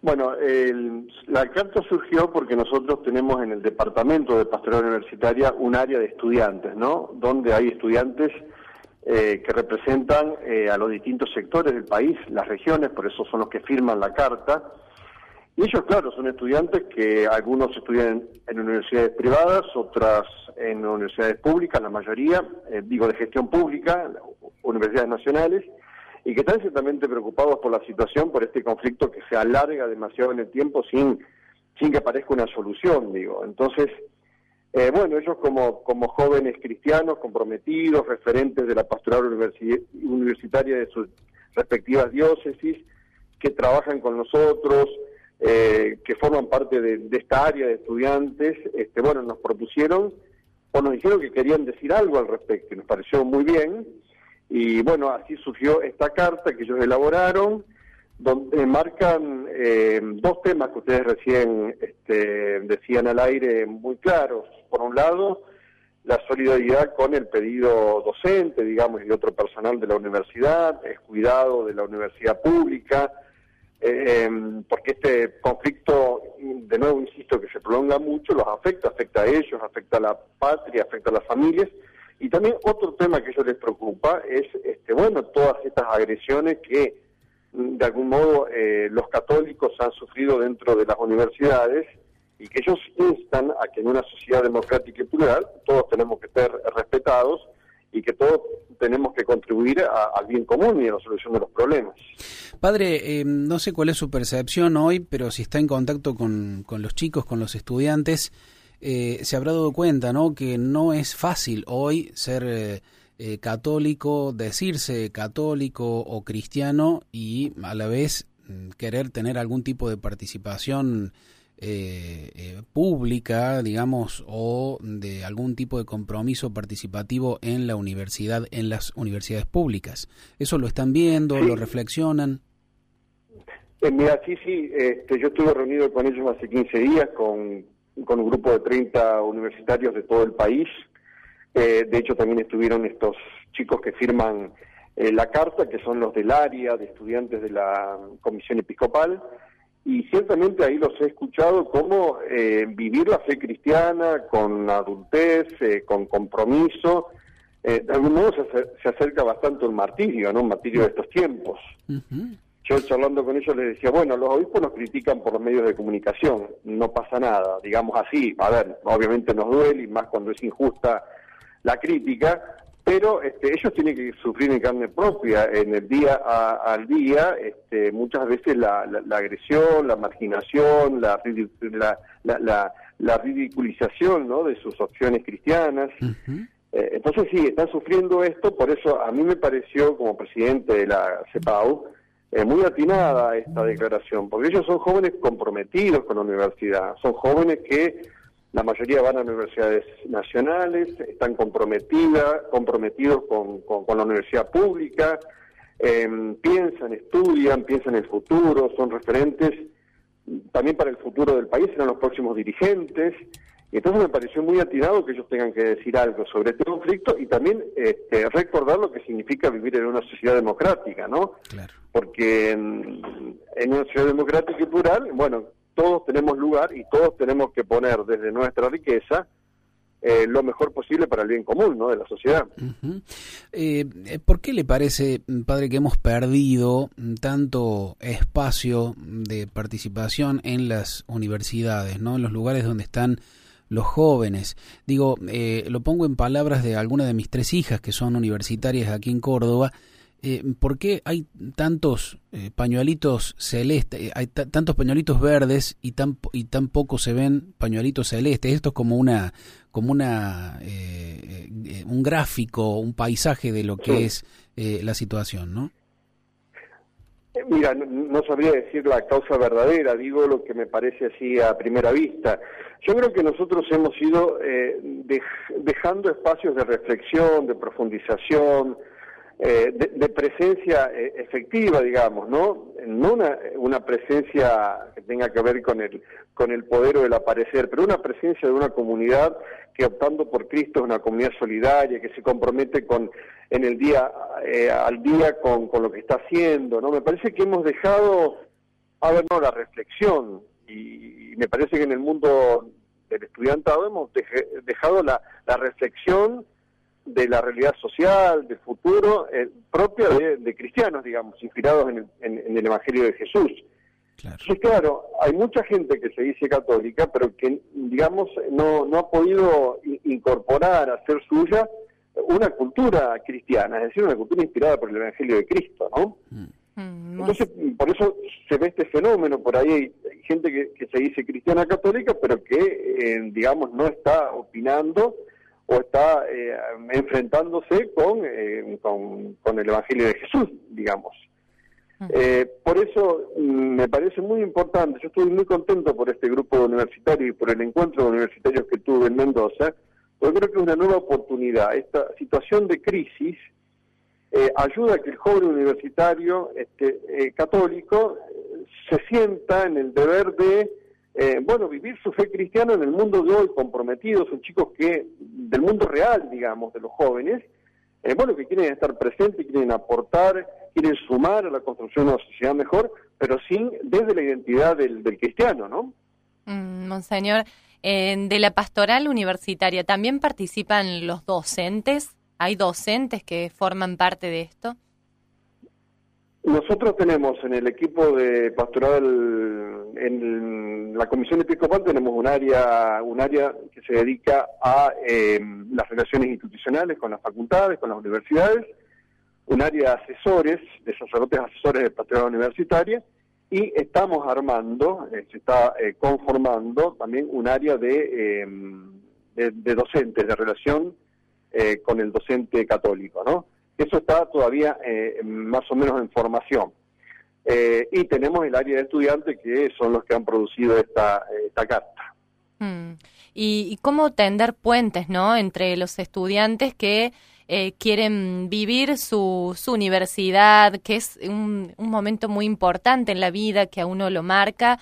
Bueno, la carta surgió porque nosotros tenemos en el Departamento de Pastoral Universitaria un área de estudiantes, ¿no? Donde hay estudiantes que representan a los distintos sectores del país, las regiones, por eso son los que firman la carta. Y ellos, claro, son estudiantes que algunos estudian en universidades privadas, otras en universidades públicas, la mayoría, de gestión pública, universidades nacionales, y que están ciertamente preocupados por la situación, por este conflicto que se alarga demasiado en el tiempo sin que parezca una solución, Entonces, ellos como jóvenes cristianos comprometidos, referentes de la pastoral universitaria de sus respectivas diócesis, que trabajan con nosotros, que forman parte de esta área de estudiantes, nos propusieron o nos dijeron que querían decir algo al respecto, y nos pareció muy bien, y así surgió esta carta que ellos elaboraron, donde marcan dos temas que ustedes recién decían al aire muy claros. Por un lado, la solidaridad con el pedido docente, y de otro personal de la universidad, el cuidado de la universidad pública, porque este conflicto, de nuevo insisto, que se prolonga mucho, los afecta a ellos, afecta a la patria, afecta a las familias. Y también otro tema que a ellos les preocupa es, todas estas agresiones que, de algún modo, los católicos han sufrido dentro de las universidades, y que ellos instan a que en una sociedad democrática y plural todos tenemos que ser respetados y que todos tenemos que contribuir al bien común y a la solución de los problemas. Padre, no sé cuál es su percepción hoy, pero si está en contacto con los chicos, con los estudiantes, se habrá dado cuenta, ¿no?, que no es fácil hoy ser católico, decirse católico o cristiano y a la vez querer tener algún tipo de participación pública, o de algún tipo de compromiso participativo en la universidad, en las universidades públicas. ¿Eso lo están viendo, lo reflexionan? Mira, sí, yo estuve reunido con ellos hace 15 días con un grupo de 30 universitarios de todo el país. De hecho, también estuvieron estos chicos que firman la carta, que son los del área de estudiantes de la Comisión Episcopal, y ciertamente ahí los he escuchado cómo vivir la fe cristiana con adultez, con compromiso. De algún modo se acerca bastante un martirio, ¿no? Un martirio de estos tiempos. Uh-huh. Yo, charlando con ellos, les decía, los obispos nos critican por los medios de comunicación, no pasa nada, así. A ver, obviamente nos duele, y más cuando es injusta la crítica, pero ellos tienen que sufrir en carne propia, en el día al día, muchas veces la agresión, la marginación, la ridiculización, ¿no?, de sus opciones cristianas. Uh-huh. Entonces sí, están sufriendo esto. Por eso a mí me pareció, como presidente de la CEPAU, muy atinada esta declaración, porque ellos son jóvenes comprometidos con la universidad, son jóvenes que la mayoría van a universidades nacionales, están comprometidos con la universidad pública, estudian, piensan en el futuro, son referentes también para el futuro del país, serán los próximos dirigentes. Y entonces me pareció muy atinado que ellos tengan que decir algo sobre este conflicto y también recordar lo que significa vivir en una sociedad democrática, ¿no? Claro. Porque en una sociedad democrática y plural, todos tenemos lugar y todos tenemos que poner desde nuestra riqueza lo mejor posible para el bien común, ¿no?, de la sociedad. Uh-huh. ¿Por qué le parece, padre, que hemos perdido tanto espacio de participación en las universidades, ¿no?, en los lugares donde están los jóvenes? Lo pongo en palabras de alguna de mis 3 hijas que son universitarias aquí en Córdoba. ¿Por qué hay tantos pañuelitos celestes, hay tantos pañuelitos verdes y tan poco se ven pañuelitos celestes? Esto es como un gráfico, un paisaje de lo que es la situación, ¿no? Mira, no sabría decir la causa verdadera, digo lo que me parece así a primera vista. Yo creo que nosotros hemos ido dejando espacios de reflexión, de profundización, de presencia efectiva, ¿no? No una presencia que tenga que ver con el poder o el aparecer, pero una presencia de una comunidad que, optando por Cristo, es una comunidad solidaria, que se compromete en el día al día con lo que está haciendo, ¿no? Me parece que hemos dejado A ver, no, la reflexión, y me parece que en el mundo del estudiantado hemos dejado la reflexión de la realidad social, del futuro, propia de cristianos, digamos, inspirados en el Evangelio de Jesús. Claro. Entonces, claro, hay mucha gente que se dice católica, pero que, digamos, no ha podido incorporar, hacer suya una cultura cristiana, es decir, una cultura inspirada por el Evangelio de Cristo, ¿no? Entonces, por eso se ve este fenómeno, por ahí hay gente que se dice cristiana católica, pero que, digamos, no está opinando o está enfrentándose con el Evangelio de Jesús, digamos. Por eso me parece muy importante, yo estoy muy contento por este grupo universitario y por el encuentro de universitarios que tuve en Mendoza, porque creo que es una nueva oportunidad. Esta situación de crisis ayuda a que el joven universitario católico se sienta en el deber de vivir su fe cristiana en el mundo de hoy, comprometidos, son chicos que del mundo real, digamos, de los jóvenes, que quieren estar presentes, quieren aportar, quieren sumar a la construcción de una sociedad mejor, pero desde la identidad del cristiano, ¿no? Monseñor, de la pastoral universitaria, ¿también participan los docentes? ¿Hay docentes que forman parte de esto? Nosotros tenemos en el equipo de pastoral, en la Comisión Episcopal, tenemos un área que se dedica a las relaciones institucionales con las facultades, con las universidades, un área de asesores, de sacerdotes asesores de pastoral universitaria, y estamos armando, se está conformando también un área de docentes, de relación con el docente católico, ¿no? Eso está todavía más o menos en formación. Y tenemos el área de estudiantes, que son los que han producido esta carta. ¿Y cómo tender puentes, ¿no?, entre los estudiantes que quieren vivir su universidad, que es un momento muy importante en la vida, que a uno lo marca?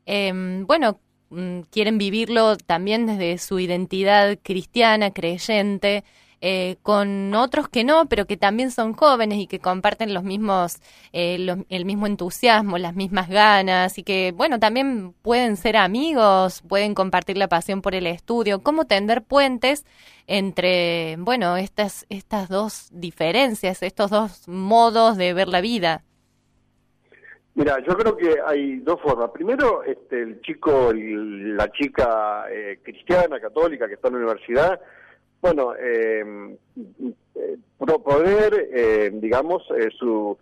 Quieren vivirlo también desde su identidad cristiana, creyente, con otros que no, pero que también son jóvenes y que comparten los mismos, el mismo entusiasmo, las mismas ganas, y que, también pueden ser amigos, pueden compartir la pasión por el estudio. ¿Cómo tender puentes entre, estas dos diferencias, estos dos modos de ver la vida? Mira, yo creo que hay dos formas. Primero, el chico y la chica cristiana, católica, que está en la universidad, proponer, su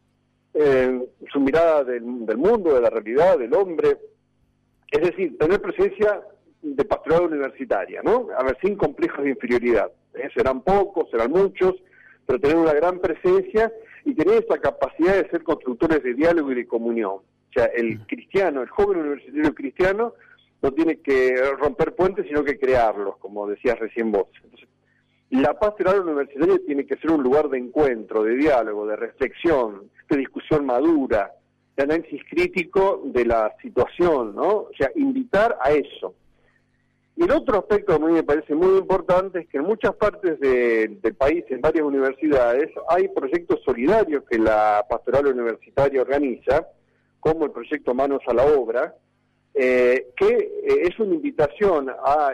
mirada del mundo, de la realidad, del hombre, es decir, tener presencia de pastoral universitaria, ¿no? A ver, sin complejos de inferioridad. Serán pocos, serán muchos, pero tener una gran presencia y tener esa capacidad de ser constructores de diálogo y de comunión. O sea, el cristiano, el joven universitario cristiano, no tiene que romper puentes, sino que crearlos, como decías recién vos. Entonces, la pastoral universitaria tiene que ser un lugar de encuentro, de diálogo, de reflexión, de discusión madura, de análisis crítico de la situación, ¿no? O sea, invitar a eso. Y el otro aspecto que a mí me parece muy importante es que en muchas partes del país, en varias universidades, hay proyectos solidarios que la pastoral universitaria organiza, como el proyecto Manos a la Obra, que es una invitación a,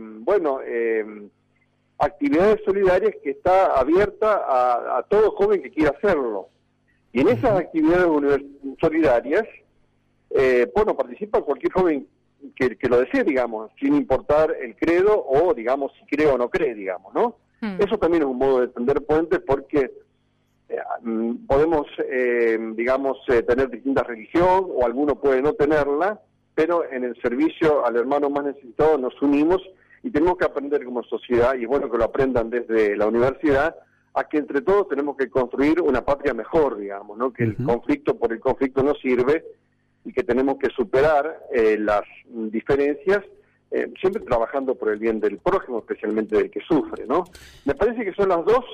actividades solidarias que está abierta a todo joven que quiera hacerlo. Y en esas actividades solidarias, participa cualquier joven que lo desee, digamos, sin importar el credo o, digamos, si cree o no cree, digamos, ¿no? Eso también es un modo de tender puentes porque podemos, tener distintas religiones o alguno puede no tenerla, pero en el servicio al hermano más necesitado nos unimos y tenemos que aprender como sociedad, y es bueno que lo aprendan desde la universidad, a que entre todos tenemos que construir una patria mejor, digamos, ¿no? Que el conflicto por el conflicto no sirve y que tenemos que superar las diferencias, siempre trabajando por el bien del prójimo, especialmente del que sufre, ¿no? Me parece que son los dos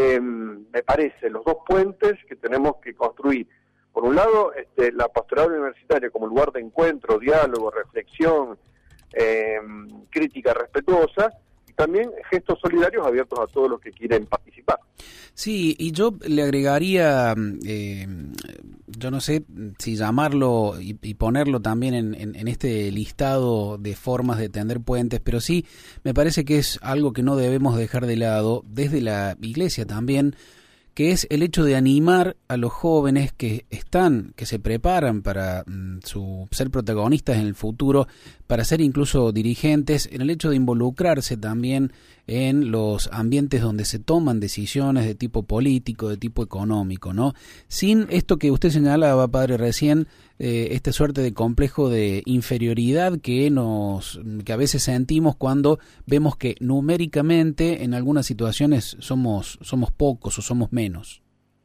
puentes que tenemos que construir. Por un lado, la pastoral universitaria como lugar de encuentro, diálogo, reflexión, crítica respetuosa, y también gestos solidarios abiertos a todos los que quieren participar. Sí, y yo le agregaría, yo no sé si llamarlo y ponerlo también en este listado de formas de tender puentes, pero sí me parece que es algo que no debemos dejar de lado desde la Iglesia también, que es el hecho de animar a los jóvenes que se preparan para ser protagonistas en el futuro, para ser incluso dirigentes, en el hecho de involucrarse también en los ambientes donde se toman decisiones de tipo político, de tipo económico, ¿no? Sin esto que usted señalaba, padre, recién, esta suerte de complejo de inferioridad que a veces sentimos cuando vemos que numéricamente en algunas situaciones somos pocos o somos menos.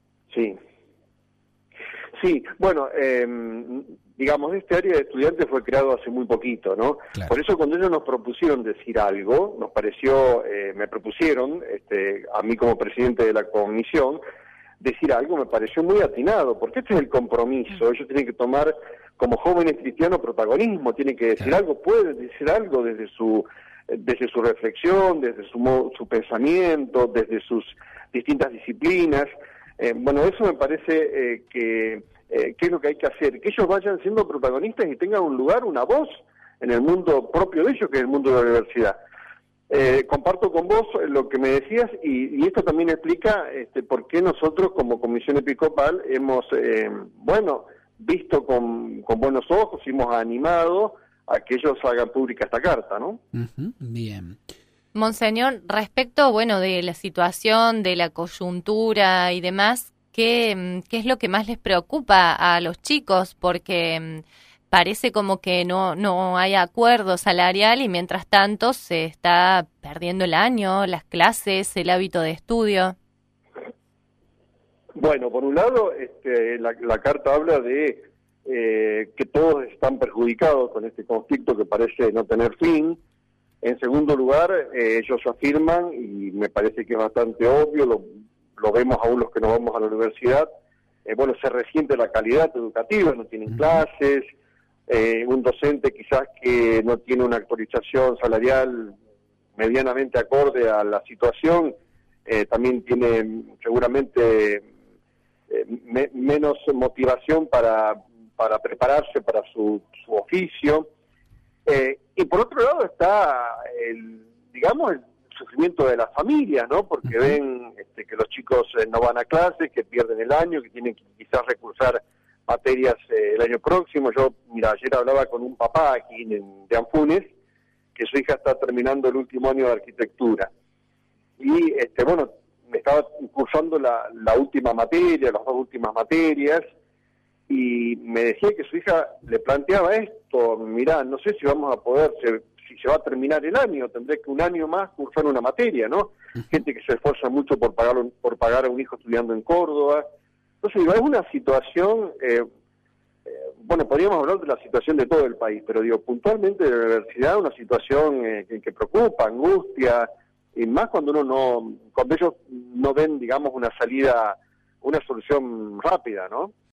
Sí, bueno, digamos, este área de estudiantes fue creado hace muy poquito, ¿no? Claro. Por eso cuando ellos nos propusieron decir algo, me propusieron, a mí como presidente de la comisión, decir algo me pareció muy atinado, porque este es el compromiso. Ellos tienen que tomar, como jóvenes cristianos, protagonismo, tienen que decir algo, pueden decir algo desde su reflexión, desde su pensamiento, desde sus distintas disciplinas. Bueno, eso me parece que es lo que hay que hacer, que ellos vayan siendo protagonistas y tengan un lugar, una voz en el mundo propio de ellos, que es el mundo de la universidad. Comparto con vos lo que me decías y esto también explica por qué nosotros como Comisión Episcopal hemos, visto con buenos ojos y hemos animado a que ellos hagan pública esta carta, ¿no? Uh-huh. Bien. Monseñor, respecto, de la situación, de la coyuntura y demás, ¿qué es lo que más les preocupa a los chicos? Porque parece como que no hay acuerdo salarial y mientras tanto se está perdiendo el año, las clases, el hábito de estudio. Bueno, por un lado, la carta habla de que todos están perjudicados con este conflicto que parece no tener fin. En segundo lugar, ellos afirman, y me parece que es bastante obvio, lo vemos aún los que nos vamos a la universidad, se resiente la calidad educativa, no tienen clases, un docente quizás que no tiene una actualización salarial medianamente acorde a la situación, también tiene seguramente menos motivación para prepararse para su oficio. Y por otro lado está el sufrimiento de las familias, ¿no? Porque ven que los chicos no van a clases, que pierden el año, que tienen que quizás recursar materias el año próximo. Ayer hablaba con un papá aquí de Anfunes, que su hija está terminando el último año de arquitectura. Y, me estaba cursando la última materia, las dos últimas materias, y me decía que su hija le planteaba esto: mirá, no sé si vamos a poder, si se va a terminar el año, tendré que un año más cursar una materia, ¿no? Gente que se esfuerza mucho por pagar a un hijo estudiando en Córdoba. Entonces, es una situación, podríamos hablar de la situación de todo el país, pero puntualmente de la universidad, una situación que preocupa, angustia, y más cuando ellos no ven, una salida, una solución rápida, ¿no?